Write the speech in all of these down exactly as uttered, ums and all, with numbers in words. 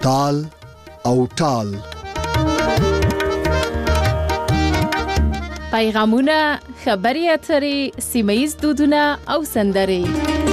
تال او ټال. پیغامونه، خبري اترې، سیمه‌ییز دودونه او سندرې.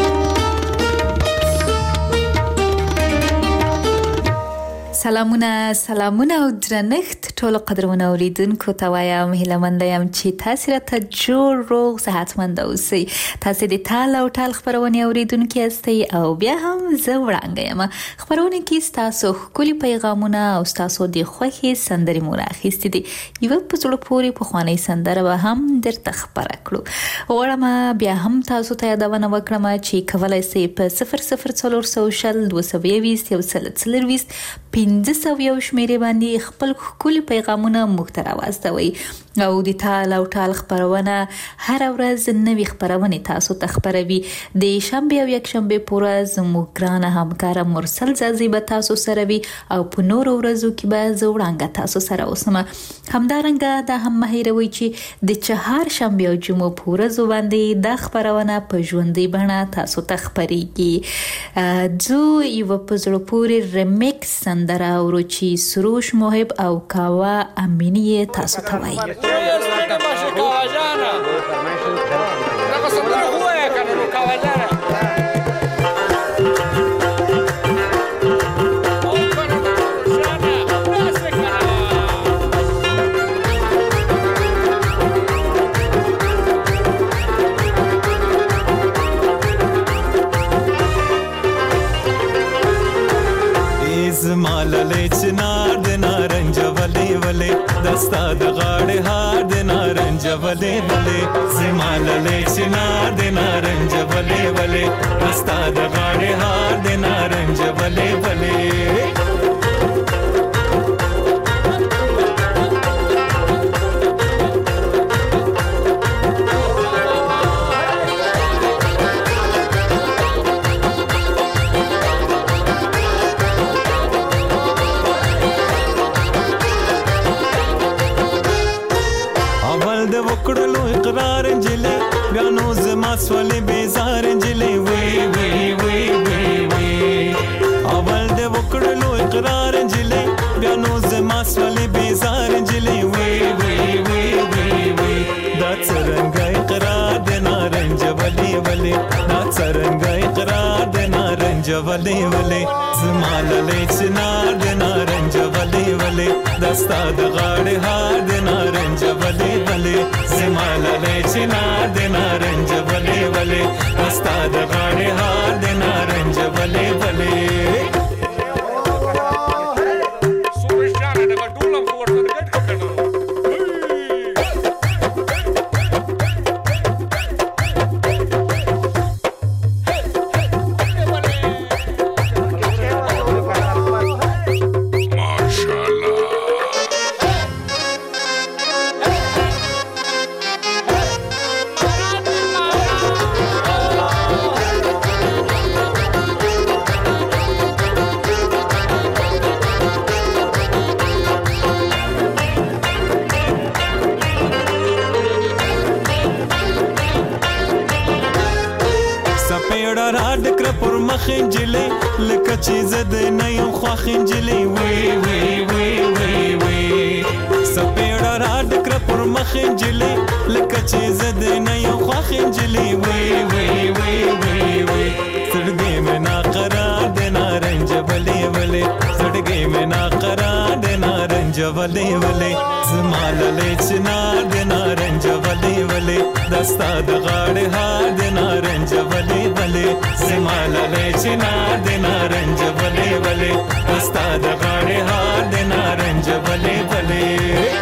سلامونه سلامونه او درنښت ټولو قدرمنو اوریدونکو ته وایم هیله مند یم چې تاسو راته جوړ روغ صحتمند اوسئ. تاسو د تال او ټال خبرونه اوریدونکو یاستئ او بیا هم زه وړاندې یم. خبرونه کې تاسو خولي پیغامونه او تاسو د خوښي سندرې مو راخېستې دي. یو په څلو پوری په خواني سندره به هم درته خبره کړو. وړم بیا هم تاسو ته یادونه وکړم چې کولای شئ په صفر صفر څلور سوشل دوه سوه بیست یو سل څلرويست پنځه سوه یو شمیرې باندې خپل خولي پیغامونه موږ ته راوستوي. او د تال او ټال خبرونه هر ورځ نوي خبرونه تاسو ته خبروي. د شنبه او یک شنبه پورې زموږ ګرانه همکار مرسل زازي به تاسو سره وي او په نور ورځو کې به زوړانګه تاسو سره اوسم. همدارنګه د هم مهیروي چې د چهار شنبه او جمعه پورې زو باندې د خبرونه په ژوندۍ بڼه تاسو ته خبريږي. جو یو په زړه پورې ریمیکس سندره اوروچی سروش محب او کاوا امینی تاسو ته وایي. مالله چنار د نارنج ولې ولې دستا د غاړې هار د نارنج ولې ولې زمالله چنار د نارنج ولې ولې دستا د غاړې هار د نارنج ولې ولې. وکړلو اقرار انجلې بیا نو زما سولې بیزار انجلې وی وی وی وی وی اول دې وکړلو اقرار انجلې بیا نو زما سولې بیزار انجلې وی وی وی وی وی دا څرنګه اقرار د نارنج ولې ولې دا څرنګه اقرار د نارنج ولې ولې زمالله چنار د نارنج ولې ولې دستا د غاړې هار د نارنج ولې ولې زمالله چنار د نارنج ولې ولې دستا د غاړې هار د نارنج ولې ولې. خنجلې لکه چې زده نه یم خوا خنجلې وی وی وی وی وی سپېړه را ډکره پر مخ خنجلې لکه چې زده نه یم خوا خنجلې وی وی وی وی وی سړګې مې نا قرار د نارنج ولې ولې سړګې مې نا قرار د نارنج ولې ولې زمالله چنار د نارنج ولې ولې دستا د غاړې هار د نارنج ولې ولې زمالله چنار د نارنج ولې ولې دستا د غاړې هار د نارنج ولې ولې.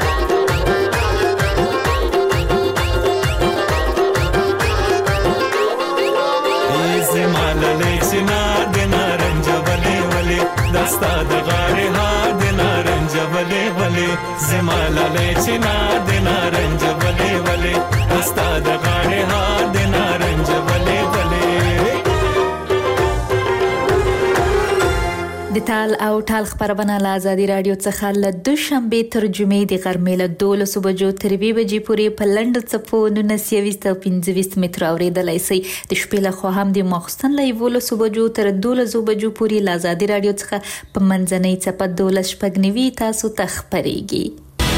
زمالله چنار د نارنج ولې ولې دستا د غاړې هار د نارنج ولې ولې زمالله چنار د نارنج ولې ولې دستا د غاړې هار د نارنج ولې ولې. د تال او ټال خبرونه له آزادي رادیو څخه له دوشنبه ترجمه د غرمې له دولسو بجو تر دوه بجې پورې په لنډ څپو نولس او پنځه متر اوریدلای شئ. د شپې له خوا هم د ماخستن له یولسو بجو تر دولسو بجو پورې له آزادي رادیو څخه په منځنۍ څپه دولس شپږ نوي تاسو ته خبرېږي.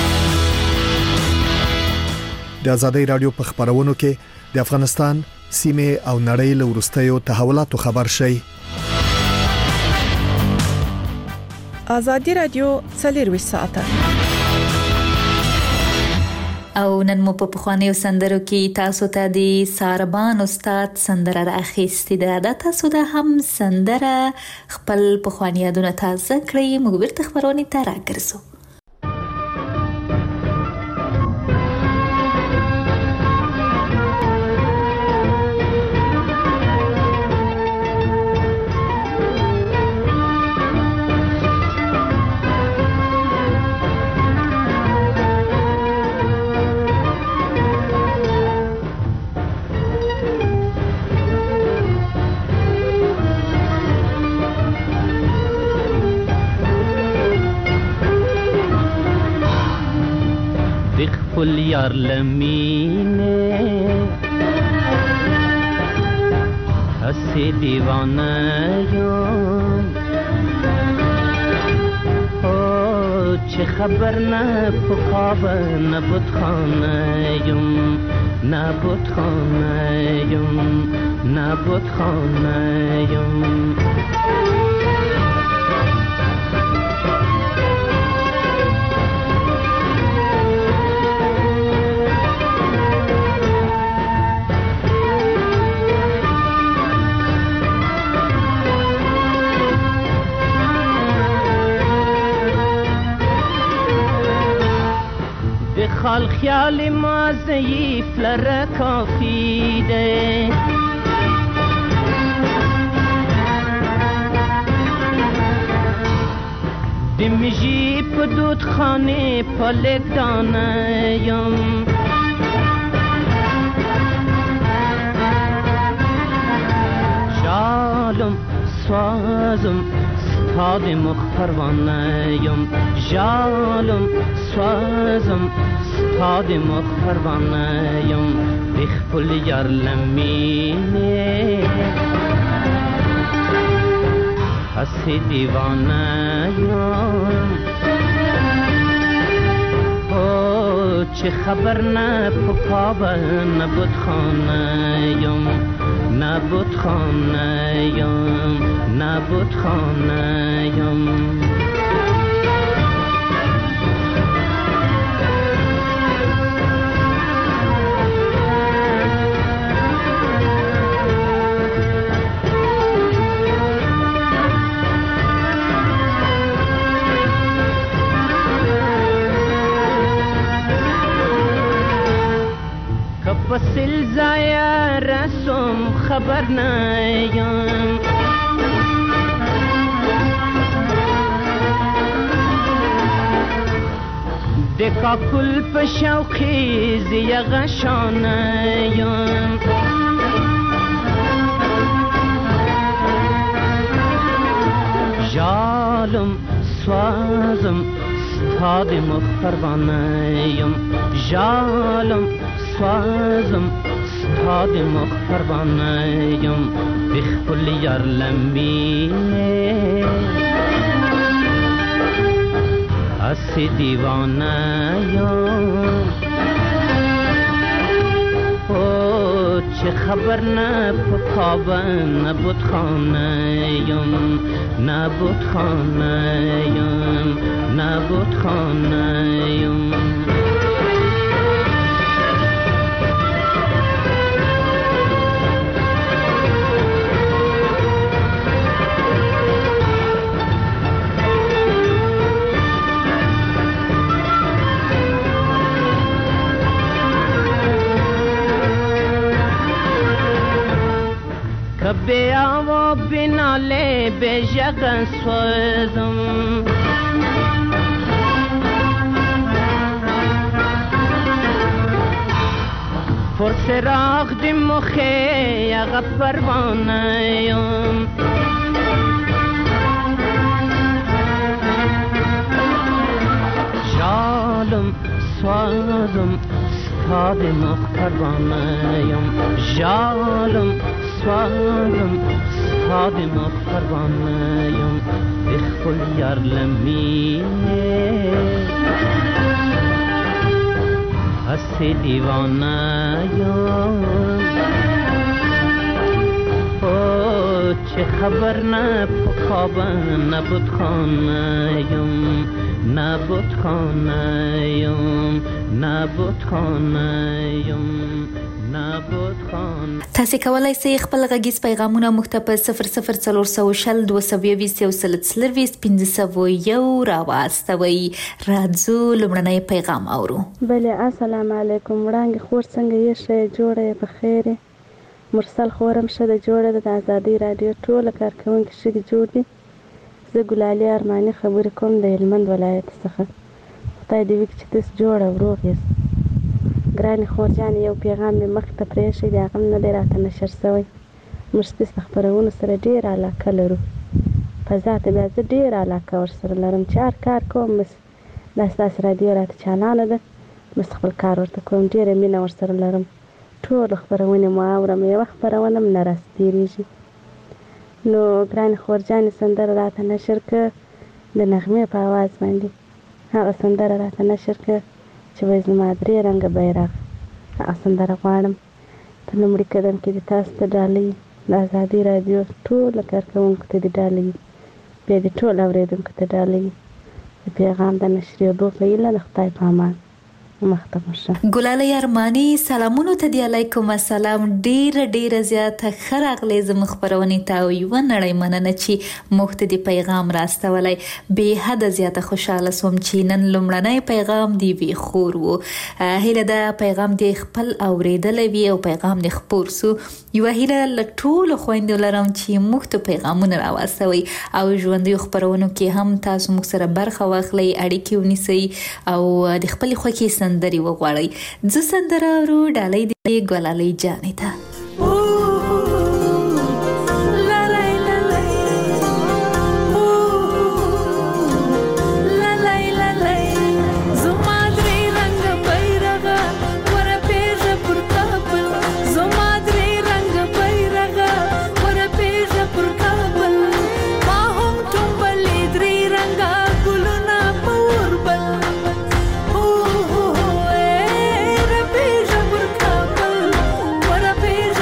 د آزادي رادیو په خبرونو کې د افغانستان سیمه او نړۍ له وروستیو تحولاتو خبر شئ. آزادی رادیو څلور ساعته او نن مو په پخوانیو سندرو کې تاسو ته د ساربان استاد سندره راخېستې ده. دا تاسو ته هم سندره خپل پخوانی یادونه تازه کړئ. موږ بیرته خبرونه ته راګرځو. خپل یار لمینه هستی دیوانه یم او چه خبر نه پخواب نه بودخانه یم نه بودخانه یم نه بودخانه یم خال خیال ما ضعیف لره کافی ده دمیجی پا دود خانه پالک دانه یم جالم سوازم ستاد مخپروانه یم جالم سوازم ستاد مخپروانه یم بخپل یار لمینه هستی دیوانه یم او چه خبر نه پکاب نبود خانه یم نبود خانه یم نبود خانه یم وسیل زایا رسم خبر نیم دکا کل په شوقی زی غشانیم جالم سوازم ستاد مخپروانیم جالم سوازم ستاد مخپروانیم بخپل یار لمینه هستی دیوانه یم او چه خبر نه پکاب نبود خانه یم نبود خانه یم نبود خانه یم بیا و بناله به جگن سوزم پر سراغ دی مخی اغا پروانه یم سادم قربانیم جالم سوالم سادم قربانیم بخل یار لمی هستی دیوانیم چه خبر نه پخابن نبود خانیم نبود خانیم نبود خانیم نبود خان. تاسو کولای شئ خپل غږیز پیغامونه موږ ته په صفر صفر څلور سوه شل دوه سوه یوویشت یو سل څلرویشت پنځه سوه یو راواستوئ. راځو لومړنی پیغام اورو. بله السلام علیکم. وړانګې خور څنګه یې ښه جوړه یې په خیر یې؟ مرسل خورم ښه ده جوړه ده. د ازادۍ راډیو ټوله کارکوونکي ښه دي جوړ دي. زه ګلالي ارماني خبرې کوم د هلمند ولایت څخه. خدای دې وکړي چې تاسو جوړ او روغ یاست. ګرانې خورجانې یو پیغام مې مخې ته پرېښی دی، هغه هم نه دی راته نشر شوی. موږ ستاسو د خپرونو سره ډېره علاقه لرو. په ذاته بیا زه ډېره علاقه ورسره لرم چې هر کار کوم بس دا ستاسو راډیو راته چالانه ده، بس خپل کار ورته کوم. ډېره مینه ورسره لرم. ټول خپرونې مو اورم، یوه خپرونه هم نه راسې تېرېږي. نو ګرانې خورجانې سندره راته نشر که د نغمې په اواز باندې هغه سندره راته نشر که چې وایي زما درې رنګه بیرغ. هغه سندره غواړم. په لومړي قدم کې د تاسو ته ډالۍ د ازادۍ راډیو ټوله کارکوونکو ته دې ډالۍ، بیا د ټول اورېدونکو ته ډالۍ. د پیغام د نشرېدو په هیله د خدای په امان. ګلالۍ ارماني سلامونو ته دی. علیکم السلام. ډیره ډیره زیاته ښه راغلې زموږ خپرونې ته او یوه نړۍ مننه چې موږ ته د پیغام راستولی. بې حده زیاته خوشحاله سوم چې نن لومړنی پیغام د یوې خور و. هیله ده پیغام دې خپل اورېدلی وي او پیغام دې خپور سو. یوه هیله له ټولو خویندو لرم چې موږ ته پیغامونه راواستوئ او ژوندیو خپرونو کې هم تاسو موږ سره برخه واخلئ، اړیکې ونیسئ او د خپلې خوښې سندرې وغواړئ. زه سندره ورو ډالۍ دې ګلالۍ جانې ته. What a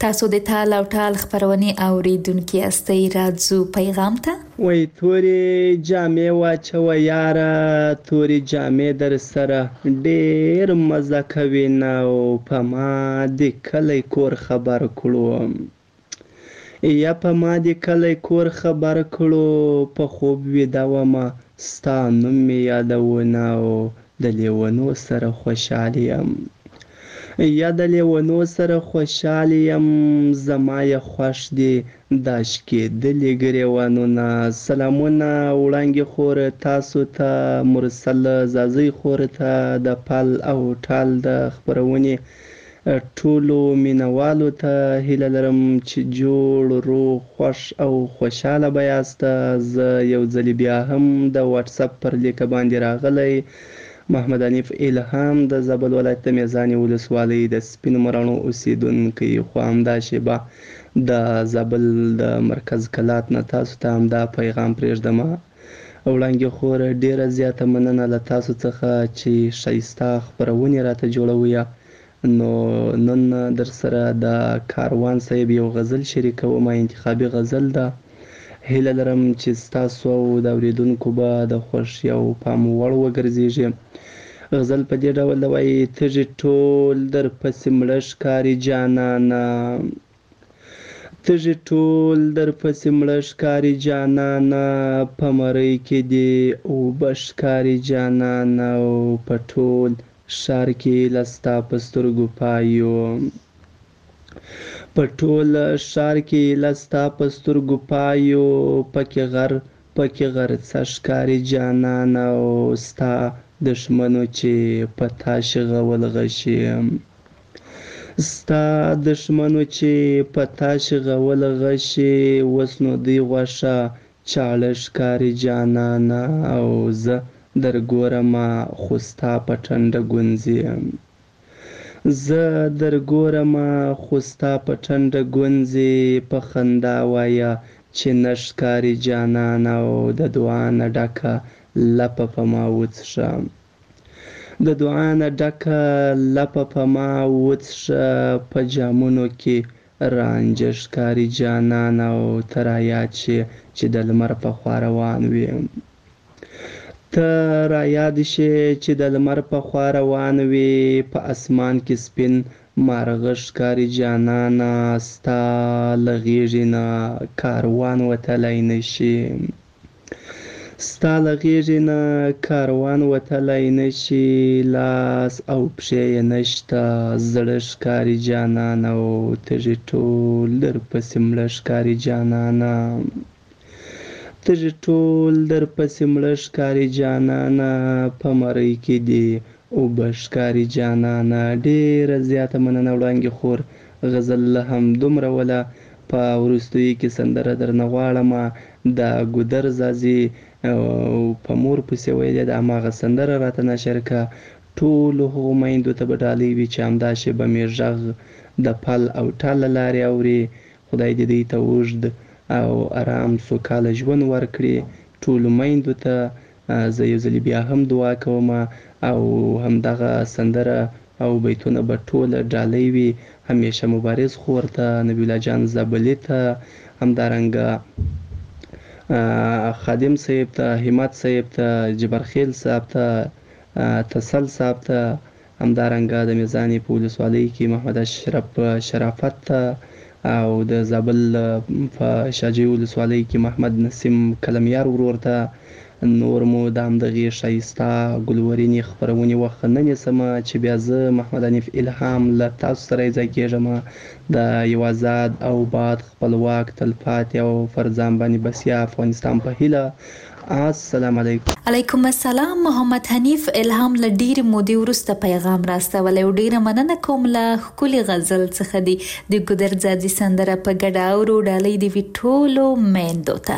تاسو د تال او ټال خبرونه اوریدونکو یاستئ. راځو پیغام ته. وای تورې جامې واچوه یاره، تورې جامې در سره ډېر مزه کوي نه او په ما د کلی کور خبر کړو، یا په ما د کلی کور خبر کړو، په خوب ویده ومه ستا نوم مې یادونه او د لیونو سره خوشحال یم، یا د لیونو سره خوشحال یم، زما یې خوښ دي دا شکېدلي ګریوانونه. سلامونه وړانګې خور تاسو ته، مرسل زازۍ خور ته، د پل او ټال د خپرونې ټولو مینوالو ته هیله لرم چې جوړ روغ خوښ او خوشحاله به یاست. زه یو ځلې بیا هم د واتساپ پر لیکه باندې راغلی محمد حنیف الهام د زابل ولایت د میزانې ولسوالۍ د سپینو مراڼو اوسیدونکی، خو همدا شیبه د زابل د مرکز کلات نه تاسو ته همدا پیغام پرېږدم. وړانګې خور ډېره زیاته مننه له تاسو څخه چې ښایسته خپرونې راته جوړوئ. نو نن در سره د کاروان صاحب یو غزل شریکوم، انتخابي غزل ده. هیله لرم چې ستاسو او د اوریدونکو به د خوښۍ او پام وړ وګرځېږي. غزل په دې ډول ده وایي: تږي ټول در پسې مړه ښکاري جانانه، تږي ټول در پسې مړه ښکاري جانانه، په مرۍ کې دې اوبه ښکاري جانانه، او په ټول ښار کې له ستا په سترګو پایو، په ټول ښار کې له ستا په سترګو پایو، پکې غر پکې غرڅه ښکاري جانانه، او ستا دښمنو چې په تا شغول غشي، ستا دښمنو چې په تا شغول غشي، اوس نو دوی غوښه چاړه ښکاري جانانه، او زه در ګورمه خو ستا په ټنډه ګونځي، زه در ګورمه خو ستا په ټنډه ګونځي، په خندا وایه چې نه ښکاري جانانه، او د دعا نه ډکه لپه په ما وڅښه، د دعا نه ډکه لپه په ما وڅښه، په جامونو کې رانجه ښکاري جانانه، او ته رایاد شې چې د لمر په خوا روان وې، ته رایاد شې چې د لمر په خوا روان وې، په اسمان کې سپین مارغه ښکاري جانانه، ستا له غېږې نه کاروان وتلی نه شي، ستا له غېږې نه کاروان وتلی نه شي، لاس او پښې یې نشته زړه ښکاري جانانه، او تږي ټول در پسې مړه ښکاري جانانه، تږي ټول در پسې مړه ښکاري جانانه، په مرۍ کې دې اوبه ښکاري جانانه. ډېره زیاته مننه وړانګې خور، غزل همدومره وله. په وروستیو کې سندره درنه غواړم د ګودر زازي په مور پسې ویلې د هماغه سندره راته نشر کړه. ټولو هغو میندو ته به ډالۍ وي چې همدا شیبه مې غږ د پل او ټال له لارې اوري. خدای دې دوی ته اوږد او ارام سوکاله ژوند ورکړي. ټولو میندو ته زه یو ځلې بیا هم دعا کوم، او همدغه سندره او بیتونه به ټوله ډالۍ وي. همیشه مبارز خور ته، نبی الله جان زابلي ته، همدارنګه خادم صاحب ته، همت صاحب ته، جبرخیل صاحب ته، تسل صاحب ته، همدارنګه د میزانې په ولسوالۍ کې محمد اشرف شرافت ته، او د زابل په شاجوی ولسوالۍ کې محمد نسیم کلمیار ورور ته. نور مو د همدغې ښایسته ګلورینې خپرونې وخت نه نیسم چې بیا زه محمد حنیف الهام له تاسو سره یې ځای کېږم د یو آزاد او باد خپلواک تلپاتې او پر ځان باندې بسیا افغانستان په هیله. السلام علیکم. علیکم السلام. محمد حنیف الهام له ډېرې مودې وروسته پیغام راستولی او ډېره مننه کوم له ښکلي غزل څخه دې د ګودر ځاځي سندره په ګډه اورو. ډالۍ دې وي ټولو میندو ته.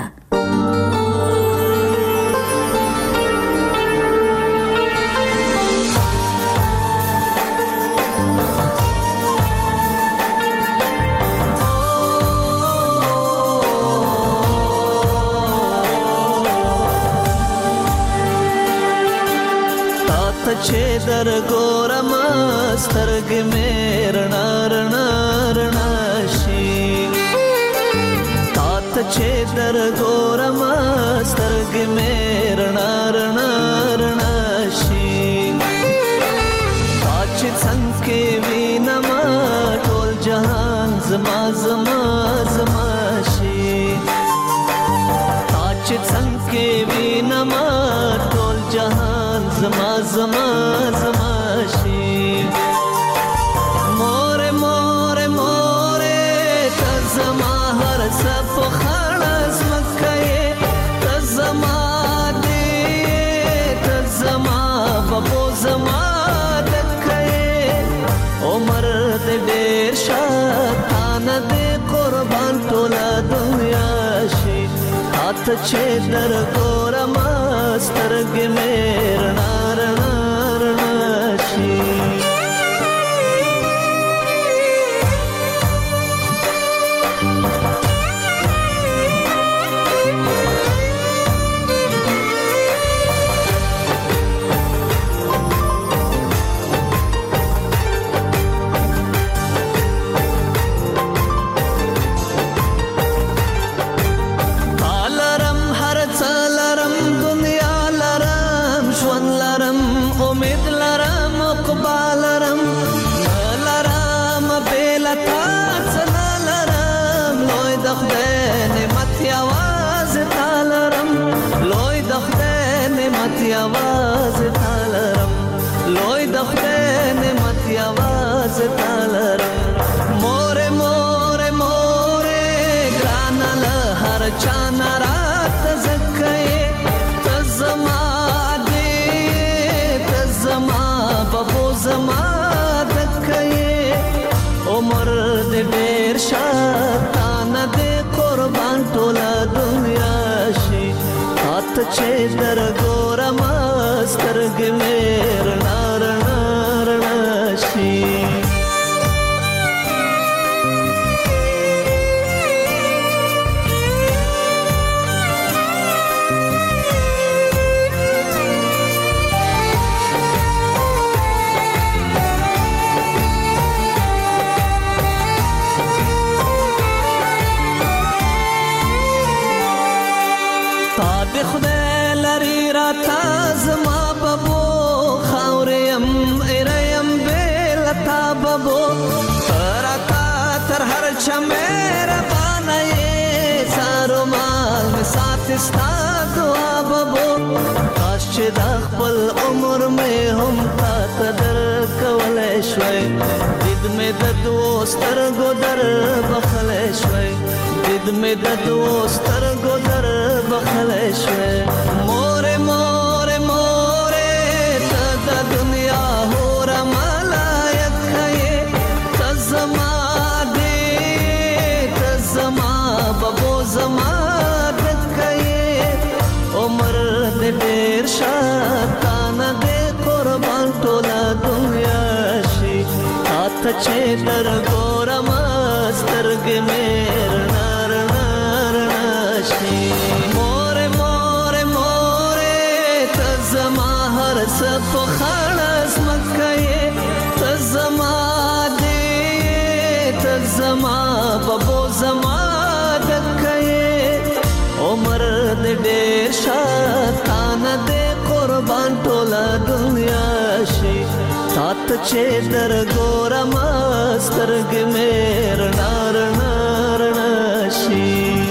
چې در ګورم سترګې مې رڼا رڼا رڼا شي در ګورم سترګې مې رڼا رڼا رڼا شي تا چې څنګه کې وینم ټول جهان زما زما زما شي تا چې څنګه کې وینم ټول جهان زما زما زما شي مور مور مور ته زما هر څه په خړس مکه ته زما دې ته زما بابو زما دکه عمر دې ډېر شاتان دې قربان ټوله دنیا شي هات چې در ګورم سترګې مې رڼا رڼا رڼا شي आवाज तालरम लोय दखते ने मत आवाज तालरम मोरे मोरे मोरे ग्रानल हर चाना रात जक्के तजमा दे तजमा बबो जमा दक्के उमर दे बेर शातान दे कुर्बान टोला दुनिया शी हाथ चे दर गोरम سترګې مې رڼا رڼا رڼا شي تا دې خدای لري راته زما بابو خاوریم ایریم بیلتا بابو تراتا تر هر چا مهربانه سارو مال می سات استا دعا بابو کاش چې د خپل عمر مې هم تا ته درکولی شوی دید مې د دوو سترګو در بخلی شوی دید مې د دوو سترګو در بخلی شوی مورې مورې مورې ته د دنیا هوره ملایک یې ته زما دې ته زما ببو زما دکه یې عمر دې ډېر شاتانه دې قربان ټوله دنیا شي تا ته چې در ګورم سترګې مې رڼا رڼا رڼا شي مورې مورې مورې ته زما هر څه په خړس مکه یې ته زما دې ته زما ببو زما دکه یې عمر دې ډېر شاتانه دې قربان ټوله دنیا شي تا ته چې در ګورم سترګې مې رڼا رڼا رڼا شي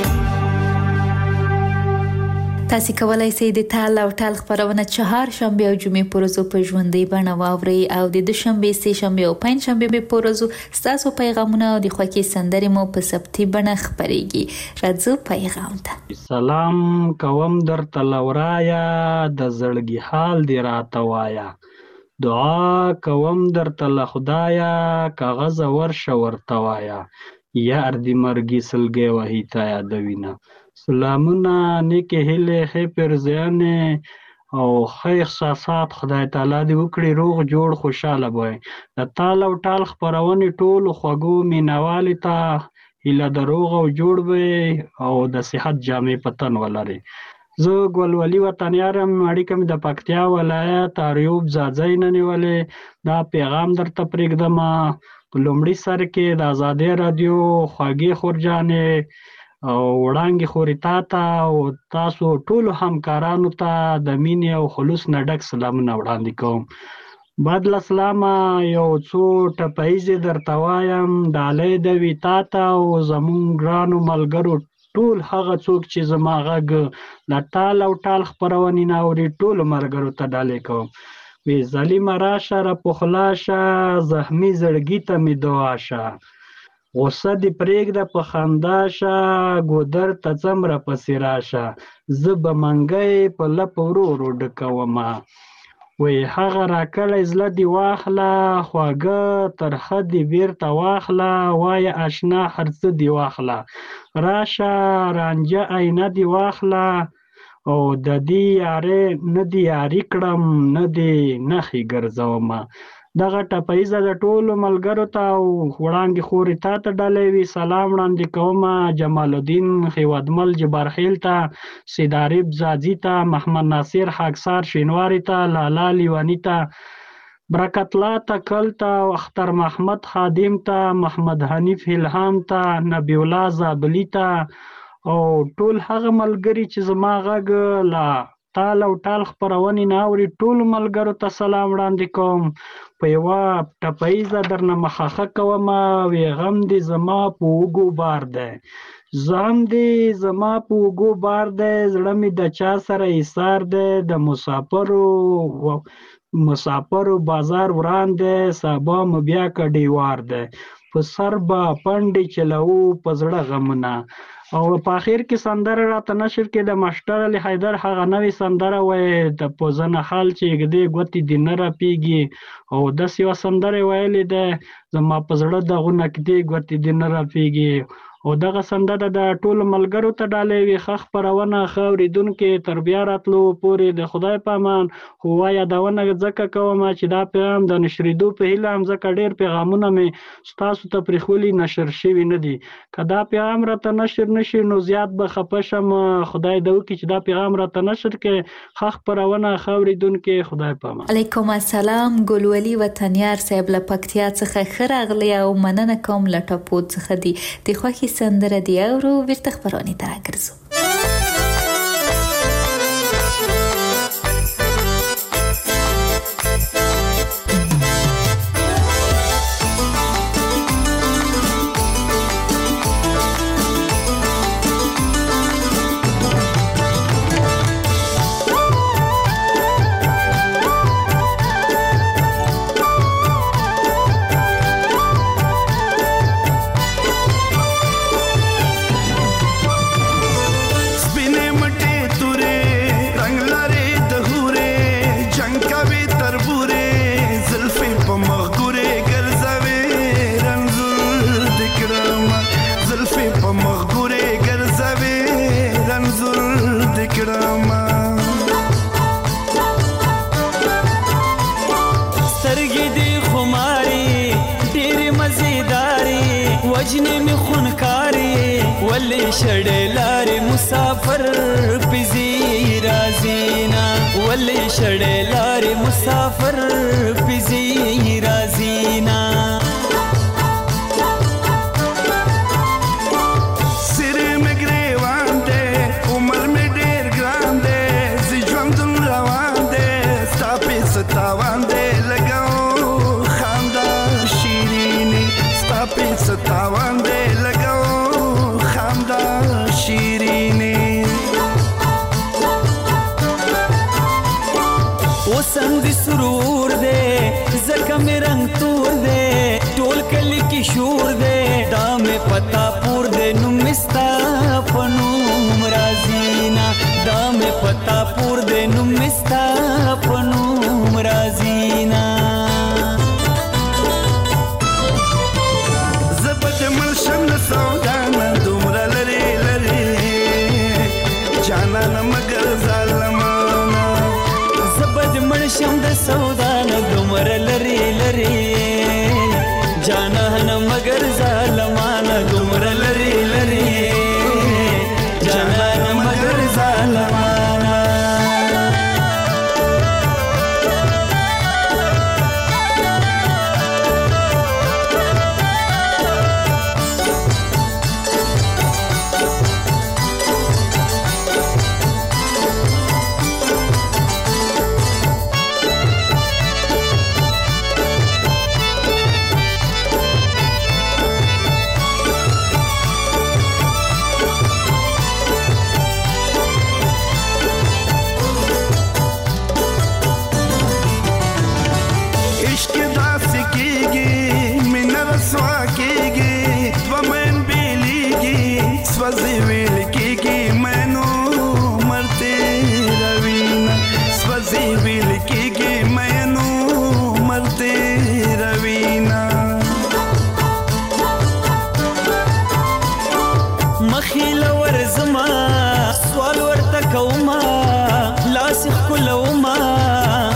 تاسو کولای شئ د تال او ټال خبرونه چهار شنبه او جمعې په ورځو په ژوندۍ بڼه واورئ او د دوشنبه سه شنبه او پنځ شنبه په ورځو ستاسو پیغامونه او د خوښۍ سندرې مو په ثبتي بڼه خبريږي راځو پیغام ته سلام کوم درته لورایا د زړګي حال دی راته وایا دعا کوم درته له خدایا کاغذ ورشه ورته وایا یار دې مرګي سلګي وهی تا یادوینه سلامونه نیکه هیله خې پرځانه او خې احساسات خدای تعالی دې وکړي روغ جوړ خوشاله وای د تال او ټال خبرونه ټول خوګو مینوالي ته هیله دروغ او جوړ وي او د صحت جامې پتن ولري زه ګولولي وطنیارم اړیکه مې د پکتیا ولایت اریوب ځاځی نه نیولې دا پیغام درته پرېږدم په لومړي سر کې د آزادۍ رادیو خواږې خورجانې او وړانګې خورې تا ته او تاسو ټولو همکارانو ته د مینې او خلوص نه ډک سلامونه وړاندې کوم. بعد له سلامه یو څو ټپیزې درته وایم، ډالۍ د وي تا ته او زمونږ ګرانو ملګرو ټول هغه څوک چې زما غږ د ټال او ټال خپرونې نه اوري ټولو ملګرو ته ډالۍ کوم. وی ظالمه راشه راپخلا شه، زخمي زړګي ته مې دعا شه، غصه دې پرېږده په خندا شه، ګودر ته ځم راپسې راشه، زه به منګی په لپ ورو ورو ډکومه. وی هغه راکړی زړه دې واخله، خواږه ترخه دې بیرته واخله، وایه اشنا هر څه دې واخله، راشه رانجه آینه دې واخله، او د دې یارې نه دې یاري کړم نه دې نښې ګرځومه. دغه ټپیزه د ټولو ملګرو ته او وړانګې خورې تا ته ډالۍ وي سلام وړاندې کومه. جمال الدین خیوادمل جبارخیل ته، سیداریب زاځي ته، محمد ناصر خاکسار شینواري ته، لالا لیوانی ته، برکت الله تکل ته، اختر محمد خادم ته، محمد حنیف الهام ته، نبی الله زابلی ته، او ټول هغه ملګري چې زما غږ لا ټال او ټال خپرونې نه اوري ټولو ملګرو ته سلام وړاندې کوم. په یوه ټپیزه درنه مخه کومه، وی غم دې زما په اوږو بار دی، زم دې زما په اوږو بار دی، زړه مې د چا سره ایثار دی، د مسافرو مسافرو بازار وران دی، سبا مو بیا کډیوار دی، په سر به پنډې چلوو په زړه غمونه. او په اخر کې سندره راته نشر کې د ماشټر علي حیدر هغه نوې سندره وایي د پوزنه خال چې ږدې ګوتې دې نه راپیږي، او داسې یوه سندره ویلې ده زما په زړه دغونه ږدې ګوتې دې نه راپیږي. او دغه سندره د ټولو ملګرو ته ډالۍ وي. ښه خپرونه ښه اورېدونکي تر بیا راتلو پورې د خدای په امان. خو وا یادونه ځکه کوم چې دا پیغام د نشرېدو په هیله هم ځکه ډېر پیغامونه مې ستاسو ته پرېښولي نشر شوي نه دي. که دا پیغام راته نشر نشي نو زیات به خفه شم. خدای دې وکړي چې دا پیغام راته نشر کړي. ښه خپرونه ښه اورېدونکي خدای په امان. علیکم السلام. ګلولي وطنیار صاحب له پکتیا څخه ښه راغلی او مننه کوم له ټپو څخه دي. د خوښې سندره دی اورو بیرته خپرونې ته راګرځو. شړې لارې مسافر پزی رازینا، ولې شړې لارې مسافر پزی رازینا. سر مې ګریوان دی عمر مې ډېر ګران دی، زه ژوندون روان دی ستا پې څه تاوان دی، لګاو خندا شیرینې ستا پې څه تاوان دی، لګاو شیرینی. اوسم دی سرور دے زکه می رنگ تور دے، ټول کلی کی شور دے، دا می پتا پور دے نمستا پنوم رازینا، دا می پتا پور دے نمستا پنوم رازینا. زبد ملشم نسودانا دومره لري جانانا مگر ظالمانا، زبد منشم د سودانا دومره لري لري جانانا مگر ظالمانا، دومره لري لري جانانا مگر ظالمانا.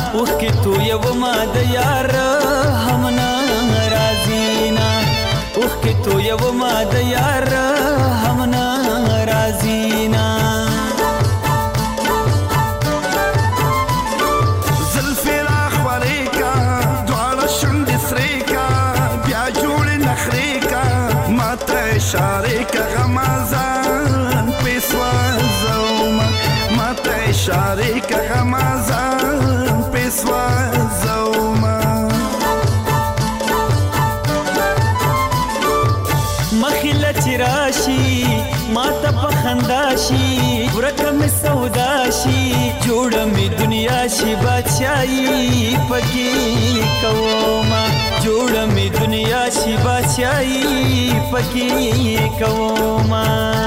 اوخ کې تو یو ما د یار هم ناراضینا اوخ کې تو یو ما د یار هم ناراضینا زلفی را خوری کا دوار شند سری کا بیا جوړ نخری کا ماته اشاره کا غمازان پیسوا زوما ماته اشاره کا غمازان پیسوا زوما مخیله چراشی ماته پخنداشی ورکه می سوداشی جوړه می دنیا شي بادشاہي پکې کوما جوړه می دنیا شي بادشاہي پکې کوما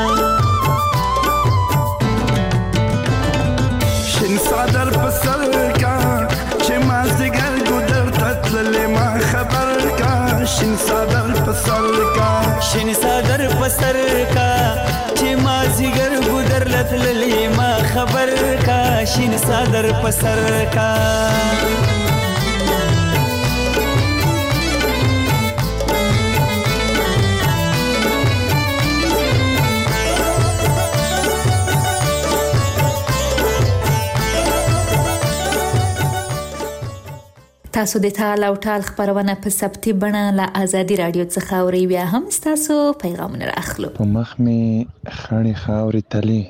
شین صدر پسر کا چې مازدیګر ګودر تتللې ما خبر کا شین صدر پسر کا شین صدر پسر کا چې مازدیګر ګودر تتللې ما خبر کا شین صدر پسر کا تاسو د تال او ټال خبرونه په سبتي بڼه له ازادي رادیو څخه اوري بیا هم تاسو پیغامونه راخلو په مخ می خړې خاورې تلې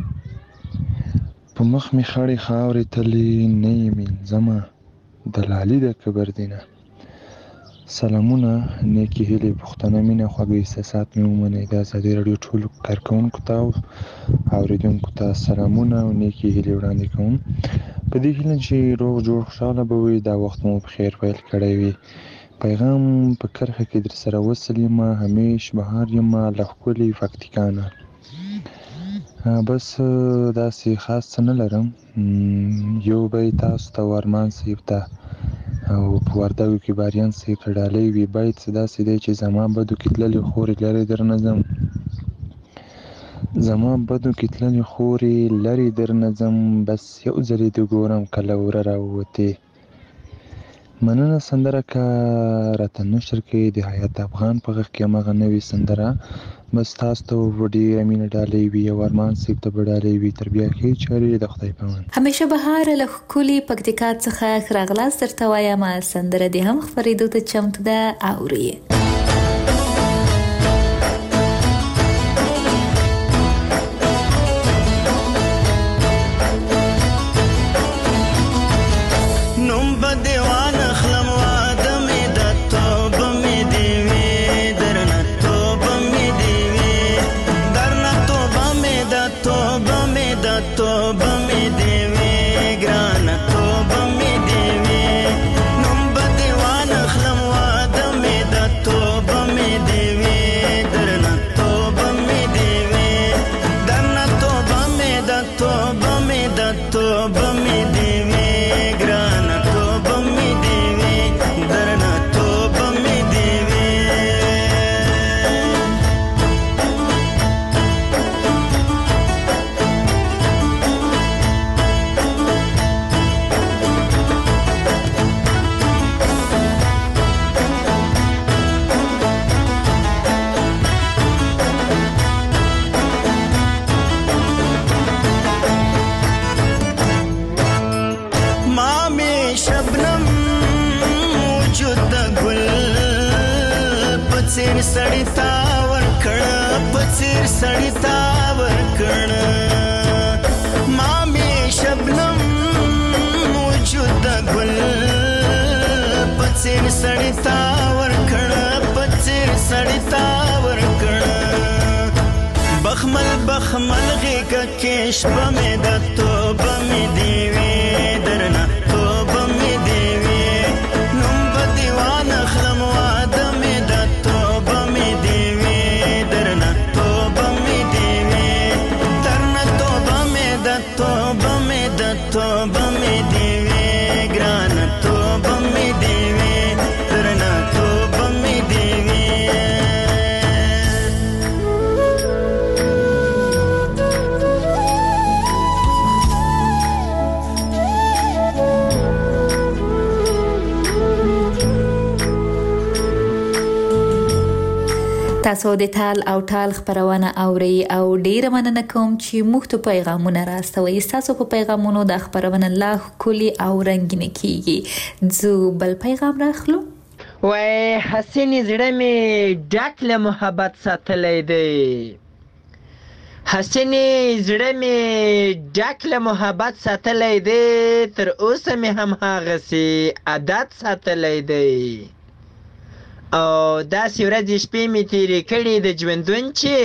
په مخ می خړې خاورې تلې نه یمین زما دلالي د کبر دینه سلامونه نیکی هیلې پښتنه مینه خوږې احساسات مې ومنئ د ازادي رادیو ټولو کارکوونکو ته او اورېدونکو ته سلامونه او نیکی هیلې وړاندې کوم په دې هیله چې روغ جوړ خوشحاله به وي دا وخت مو په خیر پیل کړی وي پیغام په کرښه کې در سره وصل یم همیش بهار یم له ښکلي پکتیکا نه بس داسې خاص څه نه لرم یو به یې تاسو ته ارمان صاحب ته او په وردګو کې باریان صاحب ته ډالۍ وي باید څه داسې دی چې زما بدو کې تللې خورې لرې در نه ځم زما بدو کې تللې خورې لرې در نه ځم بس یو ځلې د ګورم کله وره راووتې مننه سندره که راته نشر کې د حیات افغان په غږ کې هماغه نوې سندره بس تاسو ته ډېره مینه ډالۍ وي او ارمان صاحب ته به ډالۍ وي تر بیا ښې چارې د خدای په امان همیشه بهار له ښکلي پکتیکا څخه ښه راغلاست درته وایم سندره دې هم خپرېدو ته چمتو ده اورئ سړی تا ورکړه پڅیر سړی تا ورکړه ما می شبنم وجود ګل پڅیر سړی تا ورکړه پڅیر سړی تا ورکړه بخمل بخمل غېږه کې شپه مې د توبه مې دی وې درنه توبه مې دی وې نوم به دیوان اخلم واده مې د توبه مې دی وې درنه توبه مې دی وې درنه توبه مې د توبه مې د توبه مې دی وې ګرانه توبه مې دی وې درنه توبه مې دی وې تاسو د تال او ټال خبرونه اوري او ډیره مننه کوم چې موږ ته پیغامونه راستوي. تاسو په پیغامونو د خبرونه الله کلی او رنگین کیږي. زو بل پیغام راخلو. وای حسین زړه می ډک له محبت ساتلې دی. حسین زړه می ډک له محبت ساتلې دی. تر اوسه می هم هغه سي عادت ساتلې دی. او داسې ورځې شپې مې تېرې کړي د ژوندون چې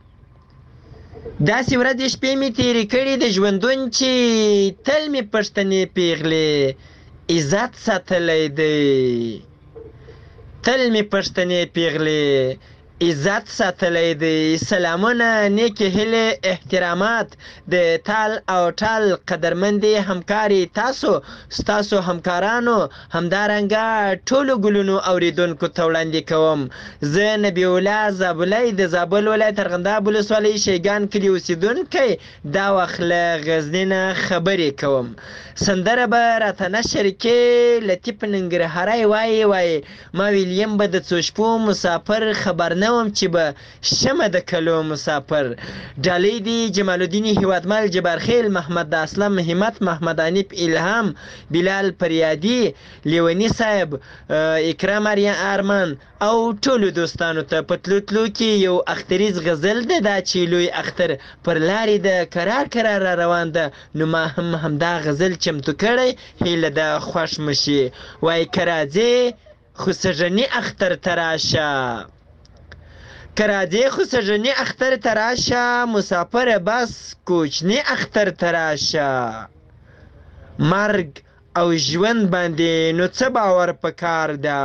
داسې ورځې شپې مې تېرې کړي د ژوندون چې تل مې پښتنې پیغلې عزت ساتلی دی. تل مې پښتنې پیغلې عزت ساتلی دی. سلامونه، نیکې هیلې، احترامات د تال او ټال قدرمندې همکاري تاسو ستاسو همکارانو همدارنګه ټولو ګلونو اوریدونکو ته وړاندې کوم. زه نبی الله زابلی د زابل ولایت ارغنداب ولسوالۍ شیګان کلي اوسېدونکی دا وخت له غزني نه خبرې کوم. سندره به راته نشر کې لطیف ننګرهاری وایي وایي ما ویلیم به د څو شپو مسافر خبر نه وم چې به شمه د کلو مسافر. ډالۍ دي جمال الدین هیوادمل، جبارخیل، محمد اسلم، همت، محمد انیف، الهام، بلال پریادي، لیونی صاحب، اکرام ارمان او ټولو دوستانو ته. په تلو تلو کې یو اختریز غزل ده دا چې لوی اختر پر لارې ده کرار کرار را روان ده. نو ما هم همدا غزل چمتو کړی، هیله ده خوښ مشي. وای که راځې خو سږني اختر ته راشه، که راځې خو سږني اختر ته راشه، مسافر بس کوچني اختر ته راشه. مرګ او ژوند باندې نو څه باور پکار ده،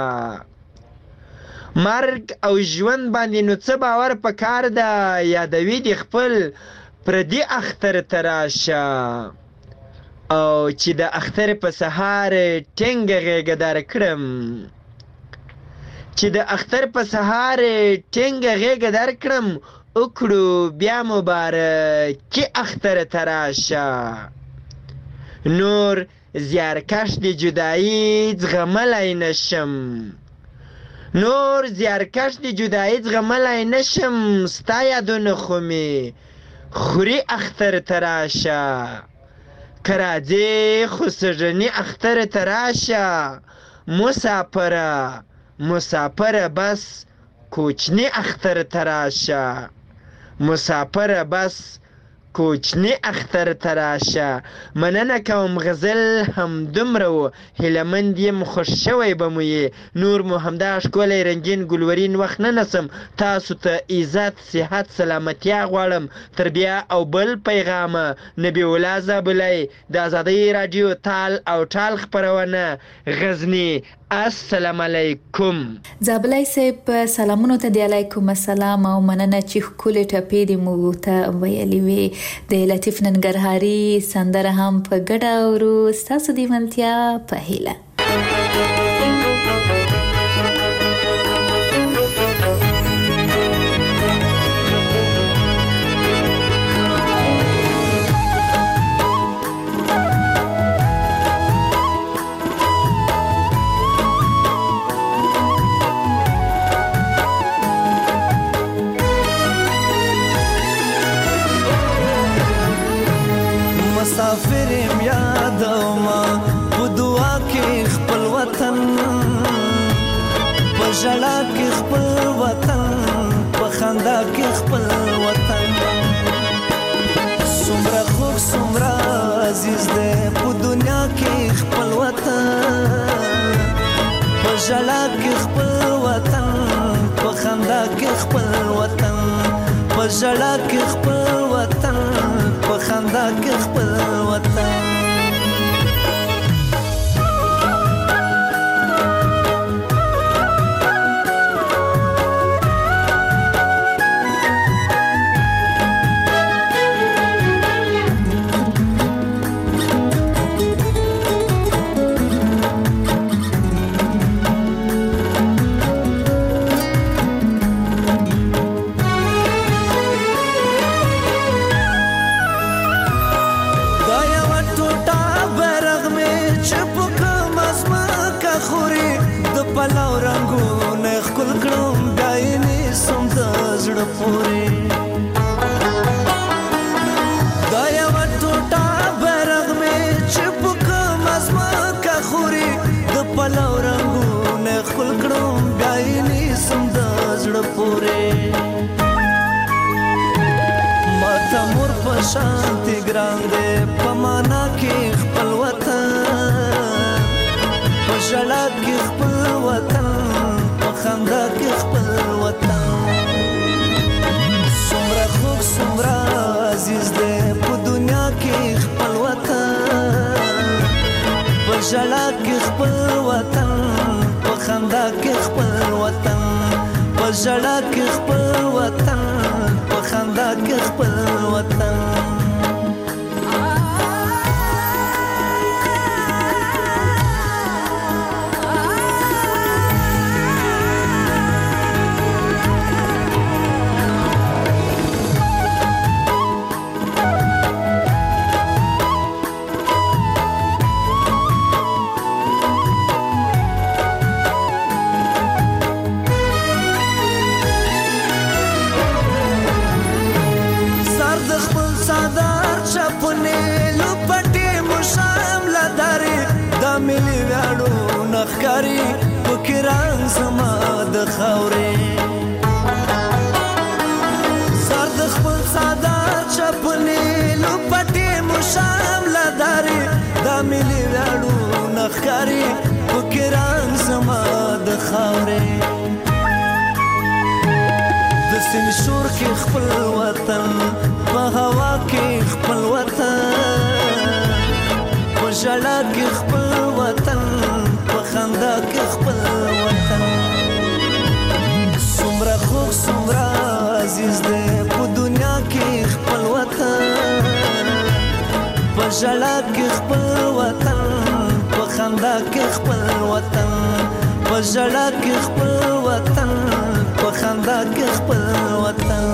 مرګ او ژوند باندې نو څه باور پکار ده. یادوي دې خپل پردي اختر ته راشه، او چې د اختر په سهار ټینګه غېږه در کړم، چې د اختر په سهار ټینګه غېږه در کړم. وکړو بیا مبارکي اختر ته راشه. نور زیارکش د جدایي زغملی نشم، نور زیارکش د جدایي زغملی نشم. ستا یادونه خو مې خوري اختر ته راشه، که راځې خو سږني اختر ته راشه. مسافره مسافره بس کوچني اختر ته راشه، مسافره بس کوچني اختر ته راشه. مننه کوم غزل هم دومره و، هیلهمند یم خوښ شوی به مو یې. نور مو همدا ښکلی رنګین ګلورین وخت نه نسم. تاسو ته عزت، صحت، سلامتیا غواړم. تر بیا او بل پیغامه. نبی الله زابلی د ازادۍ راډیو تال او ټال خپرونه غزني. السلام علیکم. زابلی صاحب سلامونو ته دی علیکم السلام او مننه چې ښکلې ټپې دې موږ ته ویلې وې. د لطیف ننګرهاري سندره هم په ګډه اورو. ستاسو د منتیا په هیله. مسافرم یادوما په دعا کې خپل وطن، په ژړا کې خپل وطن، په خندا کې خپل وطن. څومره خوږ څومره عزیز دی په دنیا کې خپل وطن، په ژړا کې خپل وطن، په خندا کې خپل وطن، په ژړا کې خپل وطن، په خندا کې خپل وطن. دا یو پورې دا یو ټوټه برغ مې چې په کوم ازمکه خوري د پلو رنګونه خپل کړم بیا یې نیسم د زړه پورې ماته مور په شانتې ګران دی په معنا کې خپل وطن په ژړا کې خپل وطن په خندا کې خپل وطن څومره خوږ څومره عزیز دی په دنیا کې خپل وطن په ژړا کې خپل وطن په خندا کې خپل وطن په ژړا کې خپل وطن په خندا کې خپل وطن نخکاری پکران زما د خاورې سر د خپل سادار چپنې لپټې مشام لداري دا ملي وړو نخکاری پکران زما د خاورې د سین شور کې خپل وطن په هوا کې خپل وطن په ژړا کې خپل وطن خندا کې خپل وطن څومره خوږ څومره عزیز دی په دنیا کې خپل وطن په ژړا کې خپل وطن په خندا کې خپل وطن په ژړا کې خپل وطن په خندا کې خپل وطن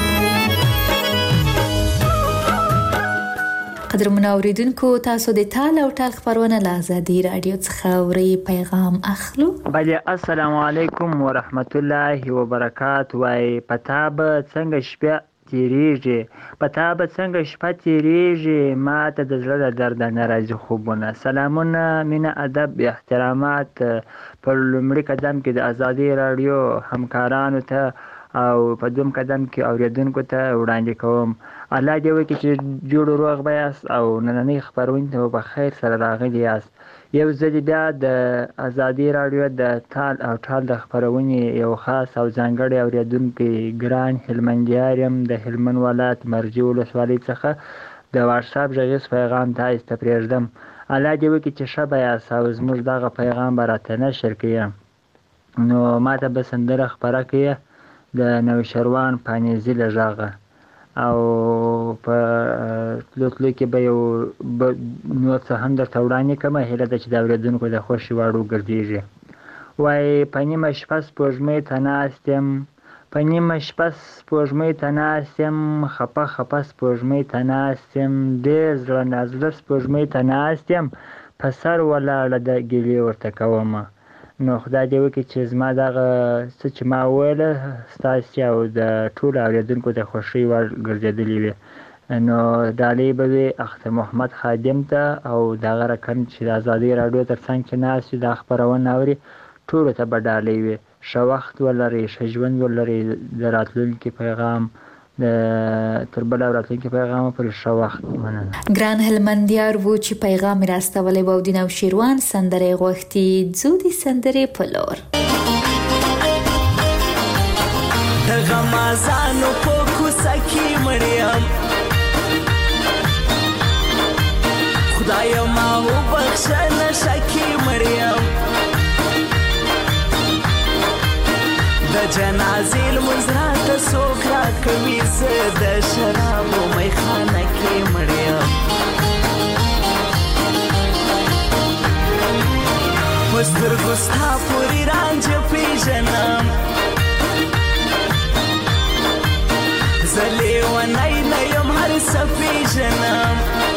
قدرمن اوریدونکو تاسو د تال او ټال خبرونه له آزادي رادیو څخه اوري پیغام اخلو. بله السلام علیکم ورحمت الله وبرکاته. وای پتا به څنګه شپه تیریږي پتا به څنګه شپه تیریږي ما ته د زړه د درد نه راځي خوبونه. سلامونه مینه ادب احترامات پر لومړي قدم کې د آزادي رادیو همکارانو ته او په دوم قدم کې اوریدونکو ته وړاندې کوم. الله دې وکړي چې جوړ روغ به یاست او نننۍ خپرونې ته په خیر سره راغلي یاست. یو ځل بیا د آزادي رادیو د تال او ټال د خپرونې یو خاص او ځانګړی اوریدونکی ګران هلمندیار یم د هلمند ولایت مرجې ولسوالۍ څخه د واتساپ غږیز پیغام تاسو ته پرېږدم. الله دې وکړي چې ښه به یاست او زموږ دغه پیغام به راته نشر کړي. نو ما ته به سندره خپره کړي د نوشروان پانیزي له غږه او په تلو تلو کې به یو نور څه هم درته وړاندې کړم. هیله ده چې د اورېدونکو د خوښې وړ وګرځېږي. وایي په نیمه شپه سپوږمۍ ته ناست یم په نیمه شپه سپوږمۍ ته ناست یم خپه خپه سپوږمۍ ته ناست یم ډېر زړه نازړه سپوږمۍ ته ناست یم په سر ولاړه ده ګیلې ورته کومه. نو خدای دې وکړي چې زما دغه څه چې ما وویله ستاسې او د ټولو اورېدونکو د خوښۍ وړ ګرځېدلې وي. نو ډالۍ به وي اختر محمد خادم ته او دغه رقم چې د آزادۍ راډیو تر څنګ چې ناست وي دا خپرونه اوري ټولو ته به ډالۍ وي. ښه وخت ولرئ ښه ژوند ولرئ د راتلونکي پیغام د تر بل راتلونکي پیغام پر ښه وخت. مننه. ګران هلمندیار وو چې پیغام راستولی و د نوشیروان سندرې غوښتي ځو د سندرې په لور. د غمازانو په کوڅه کې مړیم خدایا ما وبخښه نشه کې مړیم د جنازې لمونځ راته څوک راکوي زه د شرابو میخانه کې مړ یم په سترګو ستا پورې رانجه پېژنم زه لیونی نه یم هر څه پېژنم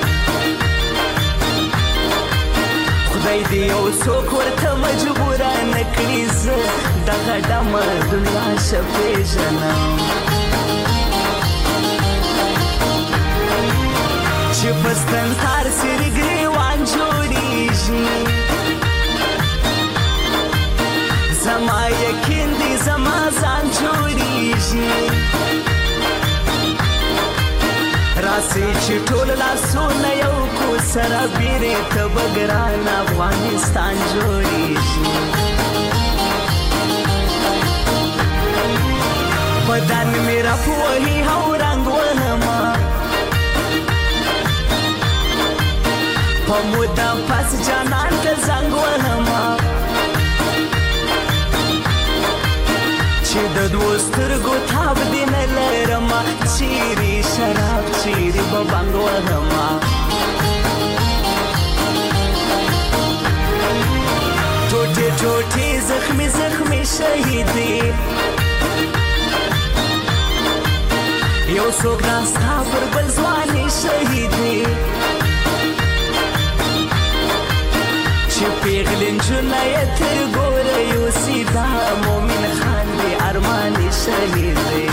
خدای دې یو څوک ورته مجبوره نه کړي زه دغه ډمه دنیا ښه پېژنم چې پستن هر سر ګریوان جوړیږي زما یقین دی زما ځان جوړیږي راسي چې ټول لاسونه یو کو سره بیرې ته بګران افغانستان جوړیږي بدن میرا پوهی هو رنگ وهما په مودا پس جانان ته زنګ وهما چې د دوه سترګو تاب دې نه لرما چیرې شراب چیرې به بنګ وهما ټوټې ټوټې زخمي زخمي شهیدې یو څوک راستا پر بل ځواني شهیدې چې پیغلې نجونه یې تر ګوره یوسي دا مومن خان دی ارماني شهید دی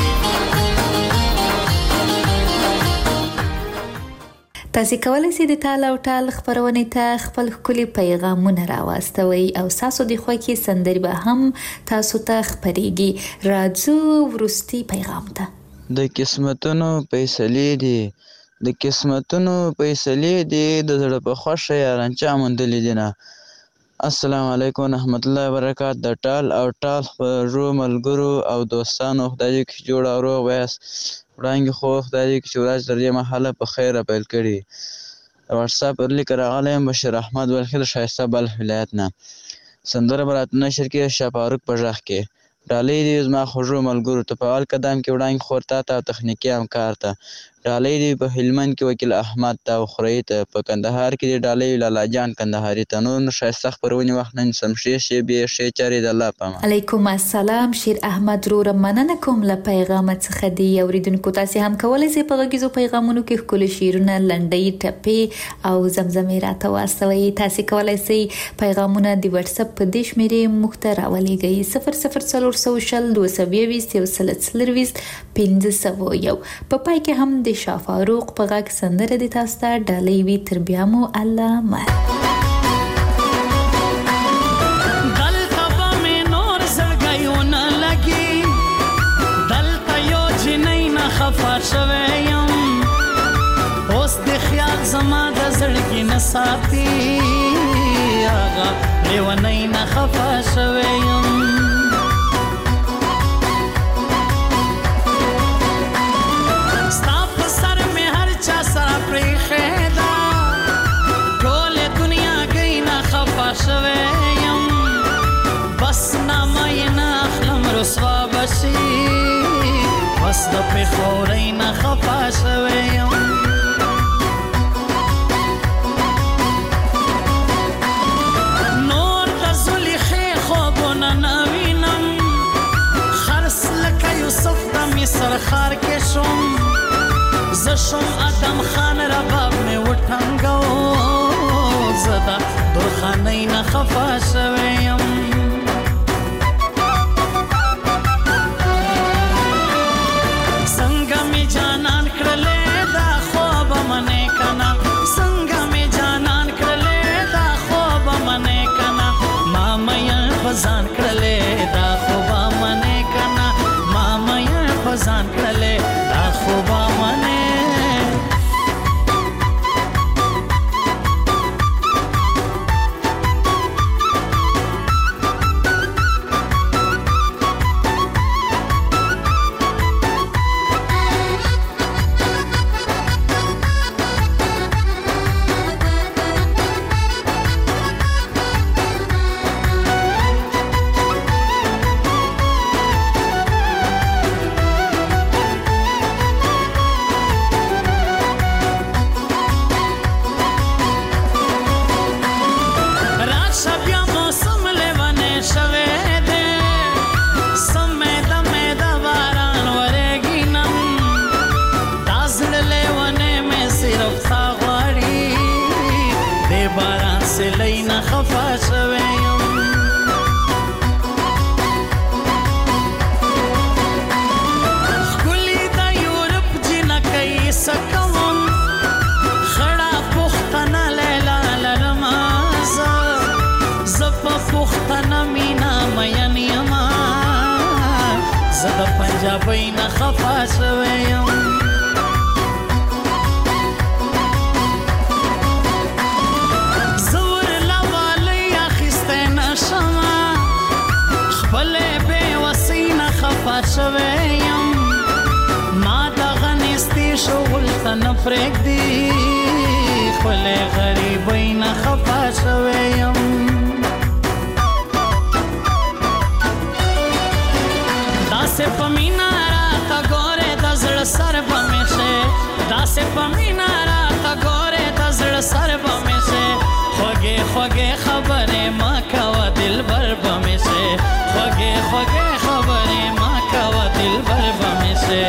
تاسو کولی شئ د تال او ټال خبرونه ته خپل ښکلي پیغامونه راواستوئ او تاسو د خوښي سندرې به هم تاسو ته خپرېږي. راځو وروستي پیغام ته. د قسمتونو فیصلې دي د قسمتونو فیصلې دي د زړه په خوښه یاران چا موندلې دي نه. السلام علیکم ورحمت الله وبرکات. د ټال او ټال خپرو ملګرو او دوستانو خدای دې چې جوړ او روغ ویاست. وړاندې خو خدای دې چې ورځ تر دې مهاله په خیره پیل کړي. واتساپ پر لیک راغلی یم بشیر احمد ولخي د ښایسته بلخ ولایت نه. سندره به راته نشر کې شاه فاروق په غږ کې. ډالۍ دې زما خوږو ملګرو ته په اول قدم کې وړاندې خور تا ته او تخنیکي همکار ته. ډالۍ دې په هلمند کې وکیل احمد ته او خورۍ ته. په کندهار کې دې ډالۍ لالا جان کندهاري ته. نور نو ښایسته خپرونې وخت نن سم ښې شېبې ښې چارې د الله په امان. علیکم السلام شیر احمد وروره مننه کوم له پیغامه څخه دی. اوریدونکو تاسې هم کولی شئ په غږیزو پیغامونو کې ښکلي شعرونه لنډۍ ټپې او زمزمې راته واستوئ. تاسې کولی شئ پیغامونه د واتساپ په دې شمېرې موږ ته راولېږئ صفر صفر څلور سوه شل دوه سوه یوویشت یو سل څلرویشت پنځه سوه یو. په پای کې هم د شاه فاروق په غږ سندره د تاسو ته ډالۍ وي. تر بیا مو الله مل. دلته به مې نور زړګیونه لګي دلته یو جنۍ نه خفه شوی یم اوس د خیال زما د زړګي نه ساتي هغه لیونۍ نه خفه شوی یم رسوا بشي بس د پخورۍ نه خفه شوی یم نور د زلیخې خوبونه نه وینم خرس لکه یوسف د مصر ښار کې شوم زه شوم ادم خان رباب مې وټنګو زه د درخانۍ نه خفه شوی یم ځان کړلې دا خو به منې کنه ما مې په ځان کړلې دا خو به منې پښتنه مینا مین یما زه د پنجابۍ نه خفه شوی یم زه ورله والی اخیستی نه شمه خپلې بېوسۍ نه خفه شوی یم ما دغه نیستي شغل ته نه پرېږدي خپلې غریبۍ نه خفه شوی یم داسې په مینه راته ګورې د زړه سر به مې شې داسې په مینه راته ګورې د زړه سر به مې شې خوږې خوږې خبرې ما کوه دلبر به مې شې خوږې خوږې خبرې ما کوه دلبر به مې شې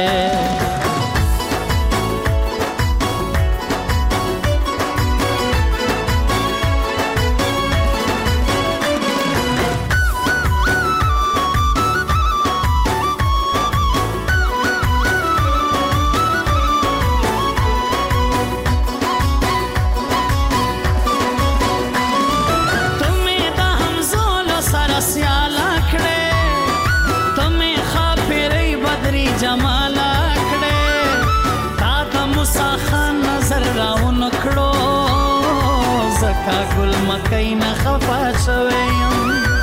جمالا کړه تا د موسی خان نظر راون کړو زکا ګل مکۍ نه خفه شوی یم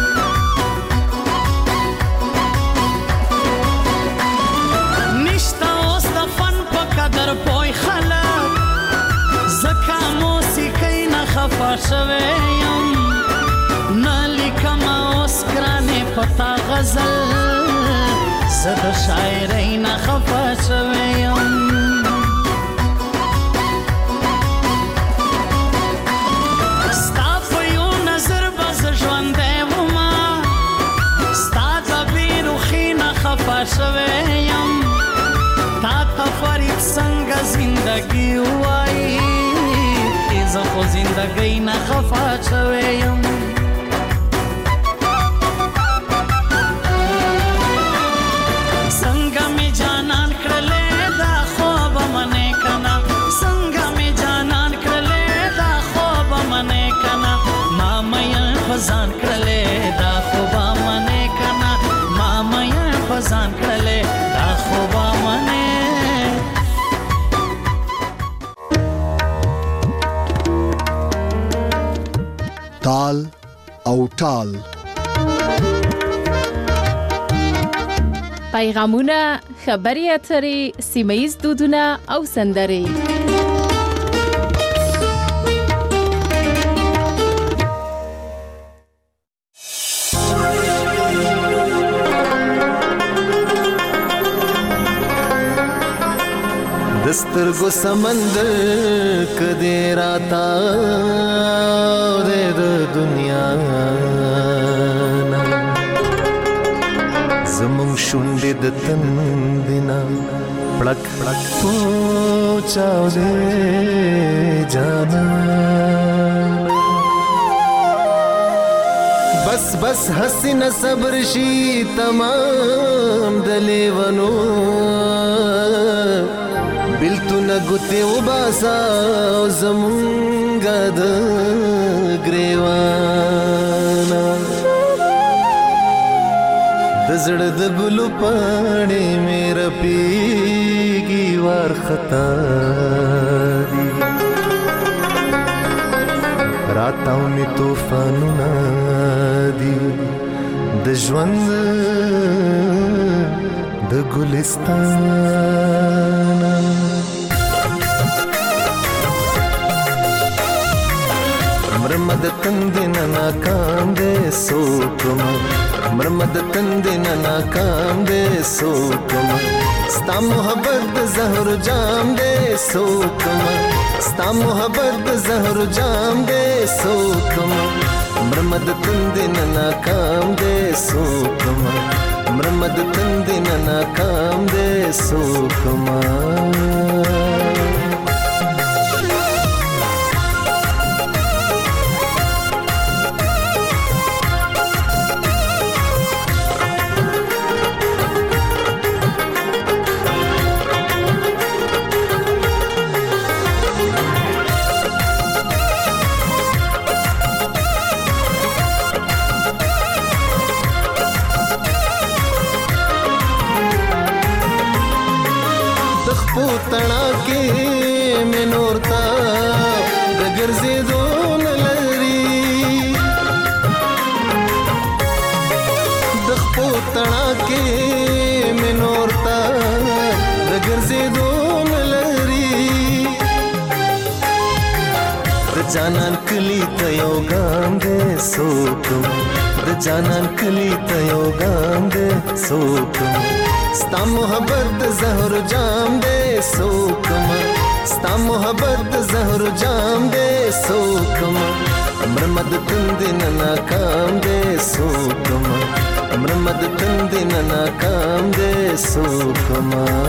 نشته اوس د فن په قدر پوی خلک زکا موسیقۍ نه خفه شوی یم نه لیکمه اوس ګرانې په تا غزل زه د شاعرۍ نه خفه شوی یم ستا په یو نظر به زه ژوندی ومه ستا د بېروخي نه خفه شوی یم تا ته فرید څنګه زندګي ووایي زه خو زندګۍ نه خفه شوی یم ځان کړلې دا خو به منې کنه ما مین په ځان کړلې دا خو به منې تال او ټال پیغامونه خبري اترې سیمه ییز دودونه او سندرې دسترگو سمندر کدی راتا دے دنیا زمون شونډې د تندینا پړک پړک پوچاو دے جانا بس بس حسین صبر شي تمام دلیونو بلتونه ګوتې وباسه او زمونږه د ګریوانه د زړه د ګلو پاڼې مې رپېږي وارخطا دي راتاو مې طوفانونه دي د ژوند د ګلستان مرمد تندنا ناکام دے سوکم مرمد تندنا ناکام دے سوکم ستا محبت زہر جام دے سوکم ستا محبت زہر جام دے سوکم مرمد تندنا ناکام دے سوکم مرمد تندنا ناکام دے سوکم ګرځېدو نه لري د خپو تڼاکې مې نور ته د ګرځېدو نه لري د جانان کلی ته یو ګام دی څوکم د جانان کلی ته یو ګام دی څوکم ستا محبت د زهر جام دی څوکم ستا محبت د زهر جام دی څوکم مرمد تندې نه ناکام دی څوکم مرمد تندې نه ناکام دی څوکم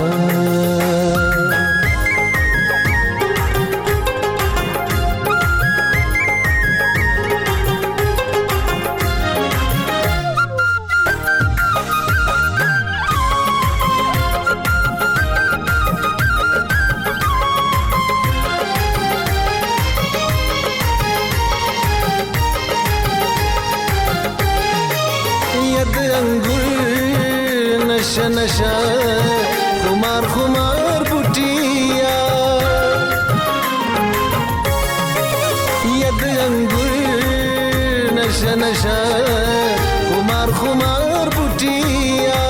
نشا نشا خمار خمار بوټیا ید انګور نشا نشا خمار خمار بوټیا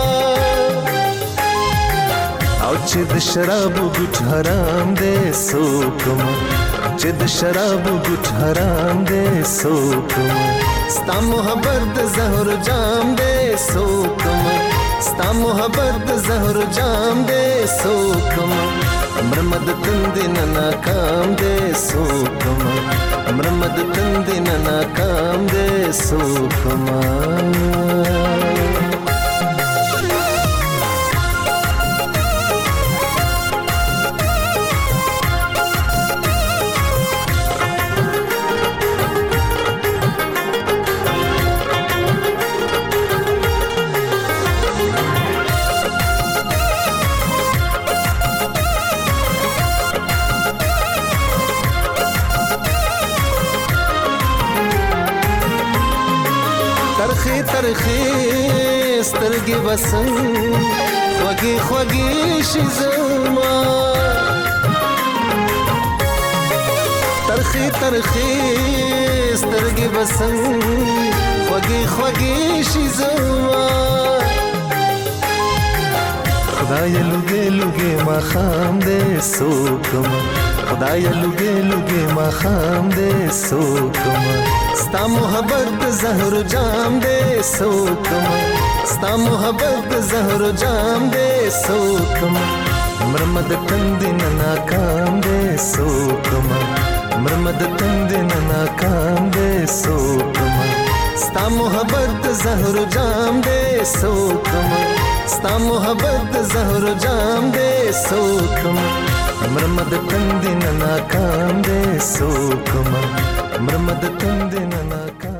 او چې د شراب ګټ حرام دی سوکم چې د شراب ګټ حرام دی سوکم ستا محبت د زهر جام دی سوکم ستا محبت د زهر جام دی سوکم مرمد تندې نه ناکام دی سوکم مرمد تندې نه ناکام دی سوکم ترخی ترخی سترګې بسن خوږې خوږې شي زما ترخی ترخی سترګې بسن خوږې خوږې شي زما خدای لوګې لوګې ما خام دې سوکم خدای لوګې لوګې ما خام دې سوکم ستا محبت د زهر جام دی سوکم ستا محبت د زهر جام دی سوکم مرمد تندې نه ناکام دی سوکم مرمد تندې نه ناکام دی سوکم ستا محبت د زهر جام دی سوکم ستا محبت د زهر جام دی سوکم مرمد تندې نه ناکام دی سوکم مرمد تندې نه ناکام